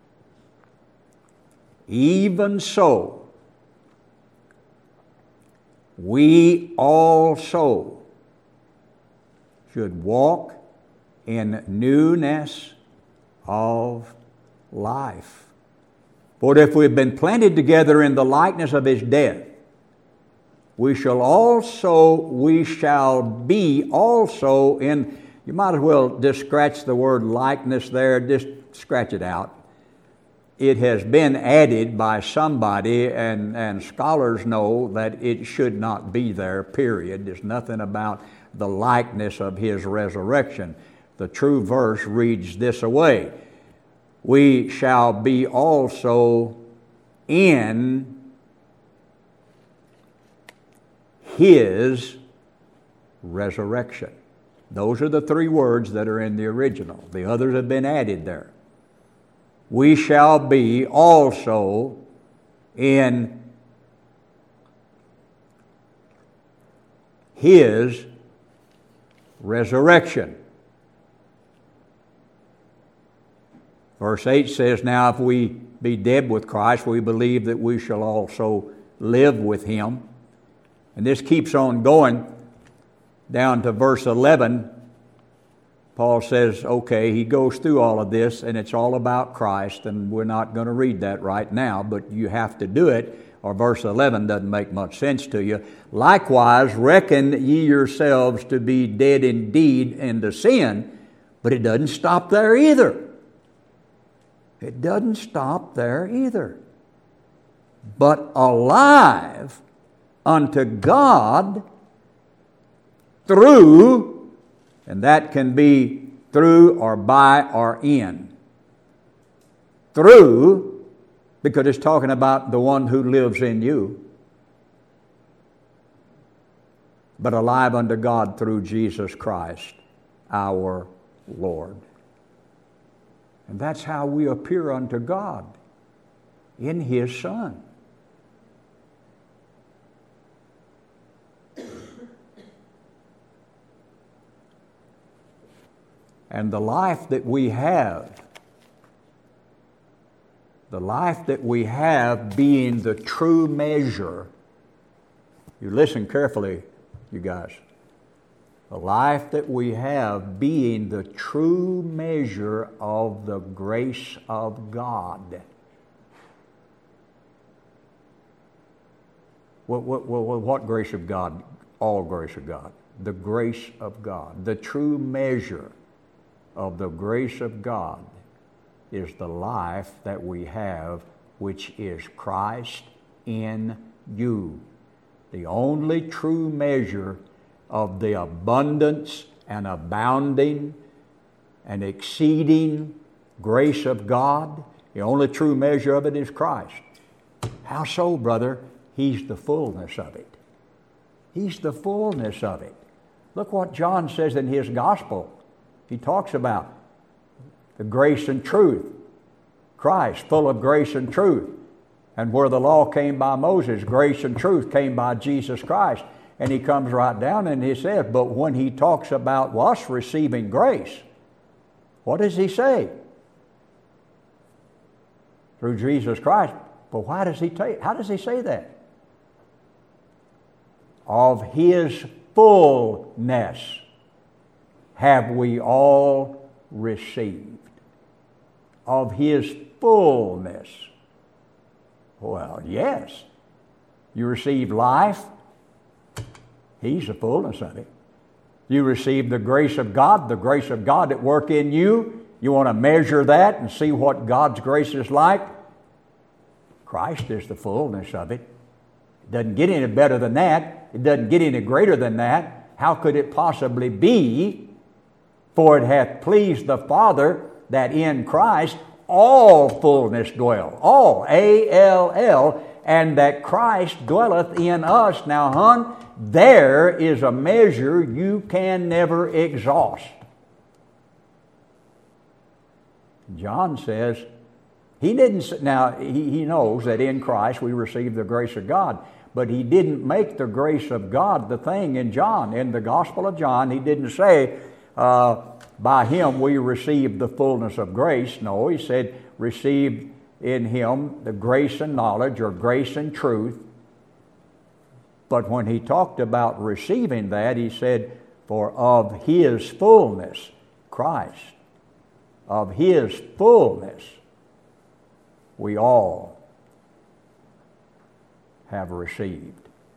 even so, we also should walk in newness of life. For if we've been planted together in the likeness of his death, we shall also, we shall be also in, you might as well just scratch the word likeness there, just scratch it out. It has been added by somebody, and, and scholars know that it should not be there, period. There's nothing about the likeness of his resurrection. The true verse reads this away: we shall be also in his resurrection. Those are the three words that are in the original. The others have been added there. We shall be also in his resurrection. Verse eight says, now if we be dead with Christ, we believe that we shall also live with him. And this keeps on going down to verse eleven. Paul says, okay, he goes through all of this, and it's all about Christ, and we're not going to read that right now, but you have to do it, or verse eleven doesn't make much sense to you. Likewise, reckon ye yourselves to be dead indeed unto sin, but it doesn't stop there either. It doesn't stop there either. But alive unto God through, and that can be through or by or in. Through, because it's talking about the one who lives in you. But alive unto God through Jesus Christ, our Lord. And that's how we appear unto God, in his Son. And the life that we have, the life that we have being the true measure, you listen carefully, you guys, the life that we have being the true measure of the grace of God. What, what, what, what grace of God? All grace of God. The grace of God. The true measure of the grace of God is the life that we have, which is Christ in you. The only true measure of the abundance and abounding and exceeding grace of God, the only true measure of it is Christ. How so, brother? He's the fullness of it. He's the fullness of it. Look what John says in his gospel. He talks about the grace and truth. Christ, full of grace and truth. And where the law came by Moses, grace and truth came by Jesus Christ. And he comes right down and he says, but when he talks about us receiving grace, what does he say? Through Jesus Christ. But why does he take, how does he say that? Of his fullness have we all received. Of his fullness. Well, yes. You receive life. He's the fullness of it. You receive the grace of God, the grace of God at work in you. You want to measure that and see what God's grace is like. Christ is the fullness of it. It doesn't get any better than that. It doesn't get any greater than that. How could it possibly be? For it hath pleased the Father that in Christ all fullness dwell. All, A L L, and that Christ dwelleth in us. Now, hon, there is a measure you can never exhaust. John says, he didn't, now he, he knows that in Christ we receive the grace of God, but he didn't make the grace of God the thing in John. In the Gospel of John, he didn't say, uh, by him we received the fullness of grace. No, he said, received in him the grace and knowledge, or grace and truth. But when he talked about receiving that, he said, for of his fullness, Christ, of his fullness, we all have received.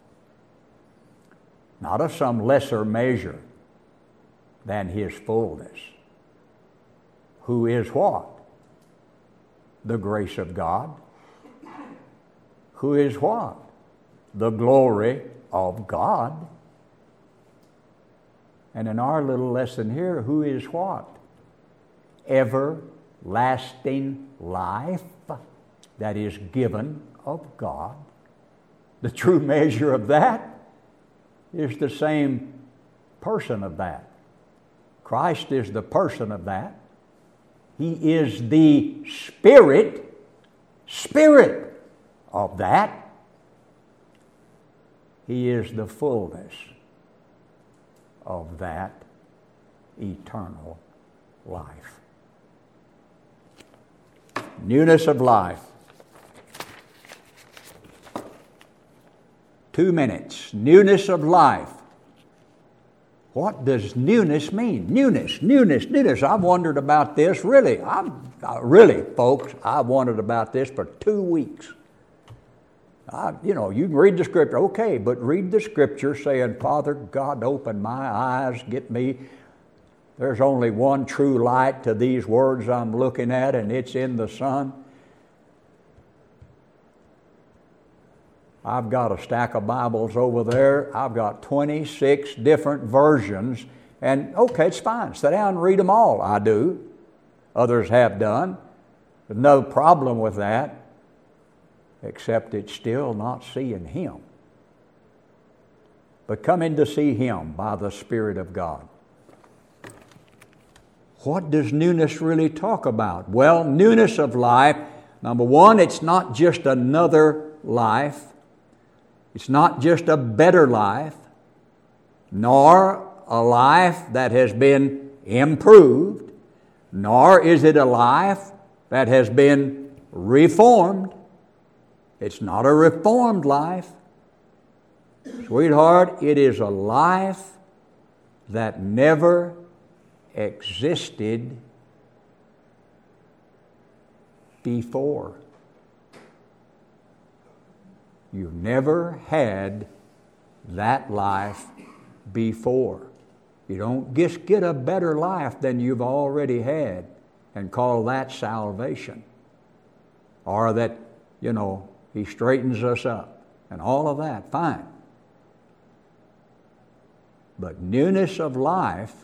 Not of some lesser measure than his fullness. Who is what? The grace of God. Who is what? The glory of God. And in our little lesson here, who is what? Everlasting life that is given of God. The true measure of that is the same person of that. Christ is the person of that. He is the Spirit, Spirit of that. He is the fullness of that eternal life. Newness of life. Two minutes. Newness of life. What does newness mean? Newness, newness, newness. I've wondered about this, really. I'm uh, really, folks, I've wondered about this for two weeks. I, you know, you can read the Scripture, okay, but read the Scripture saying, Father God, open my eyes, get me. There's only one true light to these words I'm looking at, and it's in the Son. I've got a stack of Bibles over there. I've got twenty-six different versions. And okay, it's fine. Sit down and read them all. I do. Others have done. There's no problem with that, except it's still not seeing Him. But coming to see Him by the Spirit of God. What does newness really talk about? Well, newness of life, number one, it's not just another life. It's not just a better life, nor a life that has been improved, nor is it a life that has been reformed. It's not a reformed life. Sweetheart, it is a life that never existed before. You never had that life before. You don't just get a better life than you've already had and call that salvation. Or that, you know, He straightens us up and all of that, fine. But newness of life,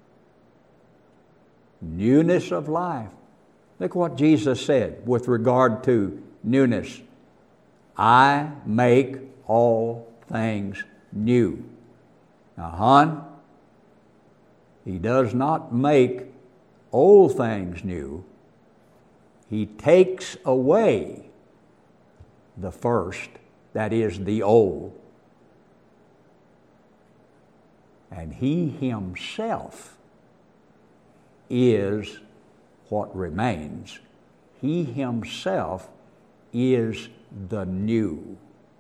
newness of life. Look what Jesus said with regard to newness. I make all things new. Now, hon, He does not make old things new. He takes away the first, that is the old. And He Himself is what remains. He Himself is the new.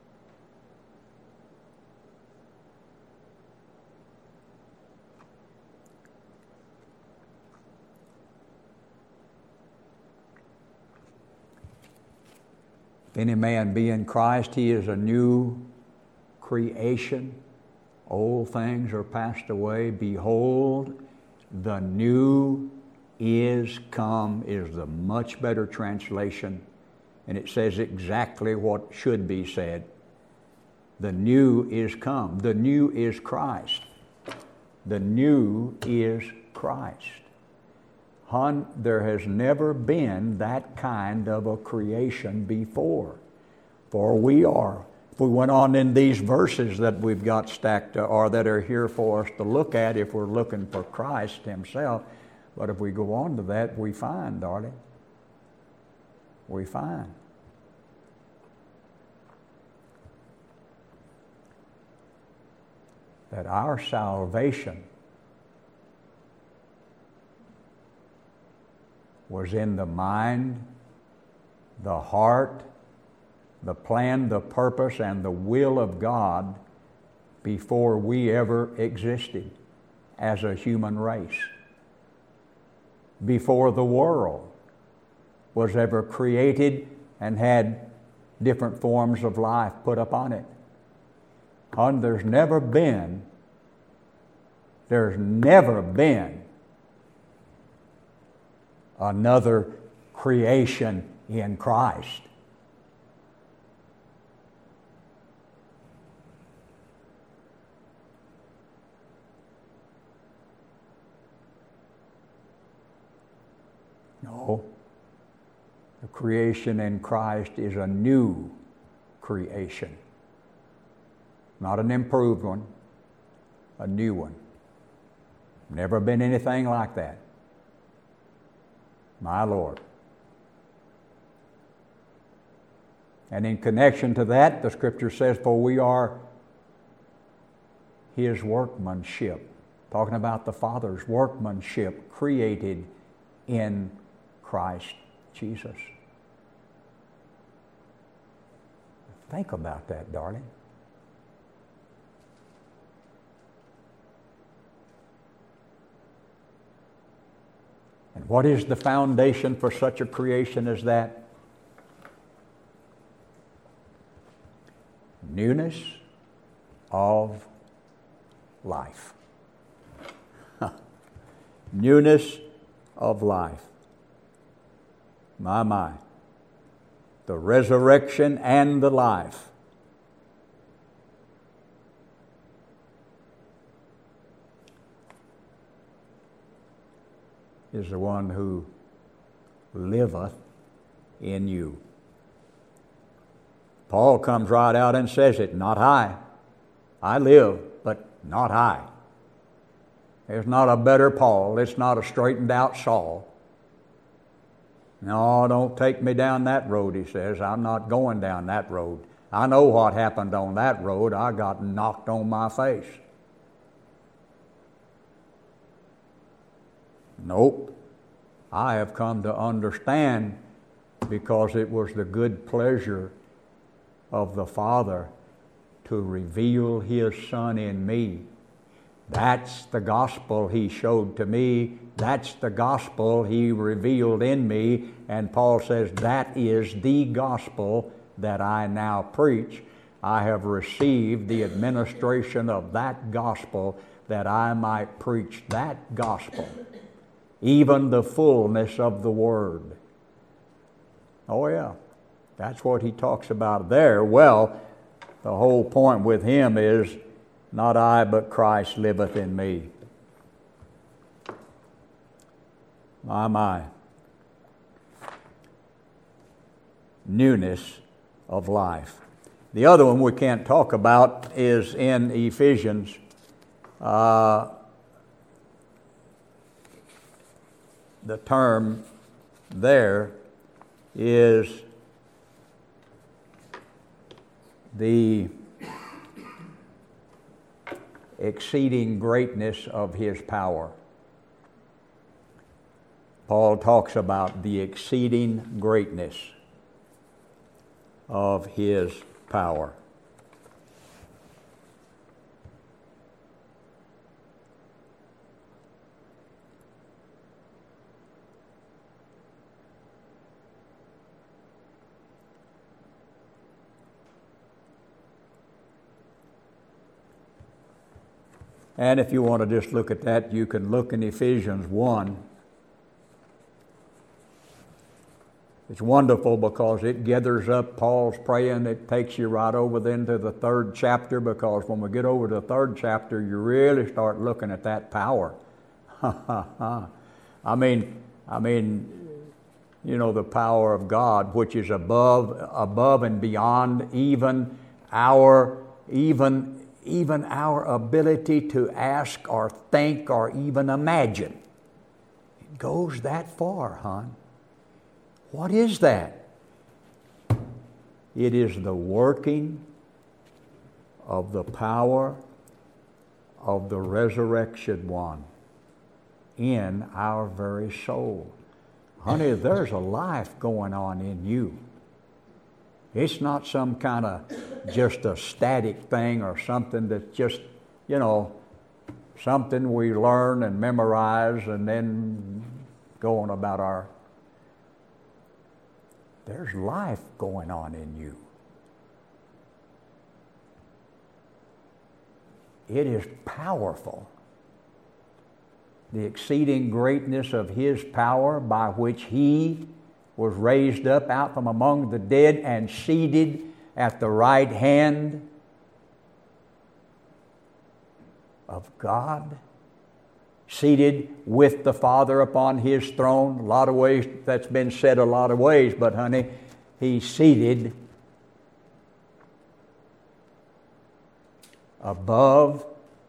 If any man be in Christ, he is a new creation. Old things are passed away. Behold, the new is come is the much better translation. And it says exactly what should be said. The new is come. The new is Christ. The new is Christ. Hon, there has never been that kind of a creation before. For we are, if we went on in these verses that we've got stacked, or that are here for us to look at if we're looking for Christ Himself, but if we go on to that, we find, darling, we find that our salvation was in the mind, the heart, the plan, the purpose, and the will of God before we ever existed as a human race, before the world was ever created and had different forms of life put upon it. And there's never been, there's never been another creation in Christ. No. The creation in Christ is a new creation. Not an improved one, a new one. Never been anything like that. My Lord. And in connection to that, the Scripture says, for we are His workmanship. Talking about the Father's workmanship created in Christ Jesus. Think about that, darling. And what is the foundation for such a creation as that? Newness of life. Newness of life. My, my. The resurrection and the life. Is the one who liveth in you. Paul comes right out and says it, not I. I live, but not I. There's not a better Paul. It's not a straightened out Saul. No, don't take me down that road, he says. I'm not going down that road. I know what happened on that road. I got knocked on my face. Nope. I have come to understand, because it was the good pleasure of the Father to reveal His Son in me. That's the gospel He showed to me. That's the gospel He revealed in me. And Paul says, that is the gospel that I now preach. I have received the administration of that gospel that I might preach that gospel, even the fullness of the Word. Oh yeah, that's what he talks about there. Well, the whole point with him is, not I, but Christ liveth in me. My, my. Newness of life. The other one we can't talk about is in Ephesians. Uh, the term there is the exceeding greatness of His power. Paul talks about the exceeding greatness of His power. And if you want to just look at that, you can look in Ephesians one. It's wonderful because it gathers up Paul's praying. It takes you right over then to the third chapter, because when we get over to the third chapter, you really start looking at that power. I mean, I mean, you know, the power of God, which is above, above and beyond even our, even even our ability to ask or think or even imagine. It goes that far, hon. What is that? It is the working of the power of the resurrection one in our very soul. Honey, there's a life going on in you. It's not some kind of just a static thing or something that's just, you know, something we learn and memorize and then go on about our... There's life going on in you. It is powerful. The exceeding greatness of His power by which He was raised up out from among the dead and seated at the right hand of God, seated with the Father upon His throne. A lot of ways that's been said a lot of ways, but honey, He's seated above,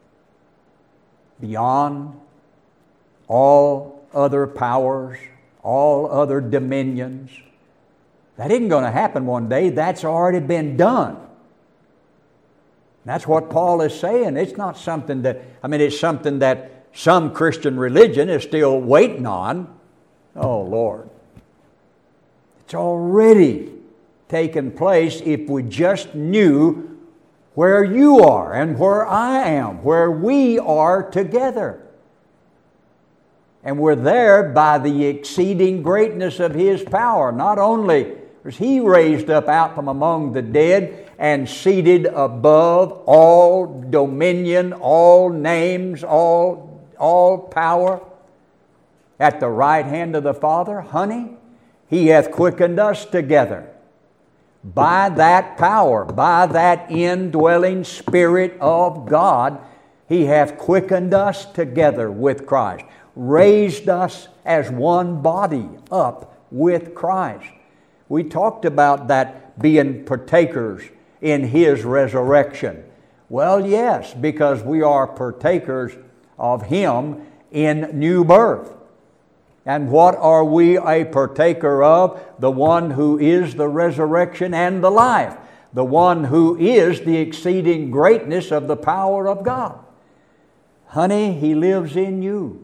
beyond all other powers, all other dominions. That isn't going to happen one day. That's already been done. That's what Paul is saying. It's not something that, I mean, it's something that some Christian religion is still waiting on. Oh, Lord. It's already taken place if we just knew where you are and where I am, where we are together. And we're there by the exceeding greatness of His power. Not only was He raised up out from among the dead and seated above all dominion, all names, all, all power at the right hand of the Father, honey, He hath quickened us together by that power, by that indwelling Spirit of God. He hath quickened us together with Christ, raised us as one body up with Christ. We talked about that being partakers in His resurrection. Well, yes, because we are partakers of Him in new birth. And what are we a partaker of? The one who is the resurrection and the life. The one who is the exceeding greatness of the power of God. Honey, He lives in you.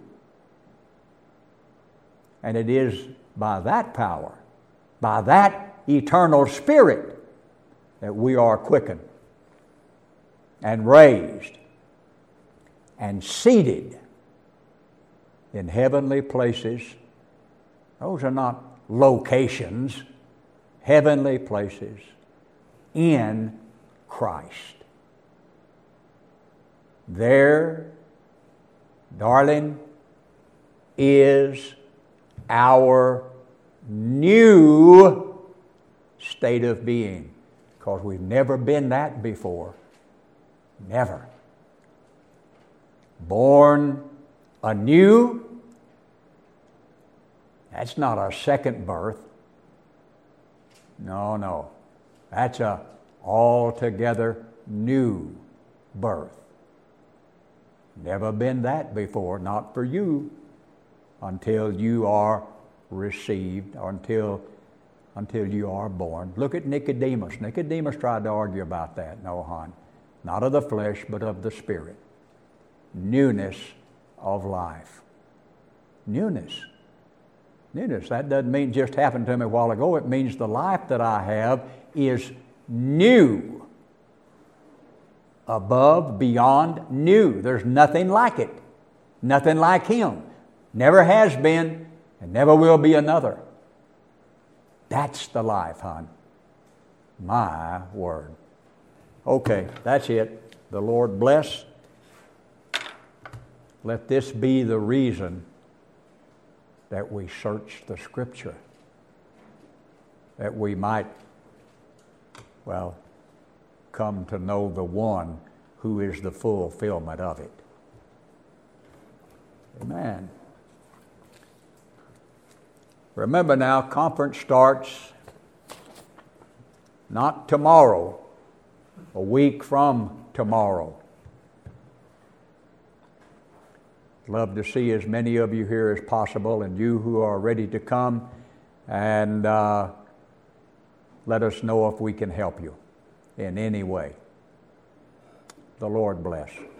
And it is by that power, by that eternal Spirit, that we are quickened and raised and seated in heavenly places. Those are not locations, heavenly places in Christ. There, darling, is our new state of being, because we've never been that before. Never. Born anew. That's not a second birth. No, no. That's a altogether new birth. Never been that before, not for you, until you are received, or until, until you are born. Look at Nicodemus. Nicodemus tried to argue about that. No, hon. Not of the flesh, but of the Spirit. Newness of life. Newness. Newness. That doesn't mean just happened to me a while ago. It means the life that I have is new. Above, beyond, new. There's nothing like it. Nothing like Him. Never has been, and never will be another. That's the life, hon. My word. Okay, that's it. The Lord bless. Let this be the reason that we search the Scripture, that we might, well, come to know the one who is the fulfillment of it. Amen. Remember now, conference starts not tomorrow, a week from tomorrow. Love to see as many of you here as possible, and you who are ready to come, and uh, let us know if we can help you in any way. The Lord bless.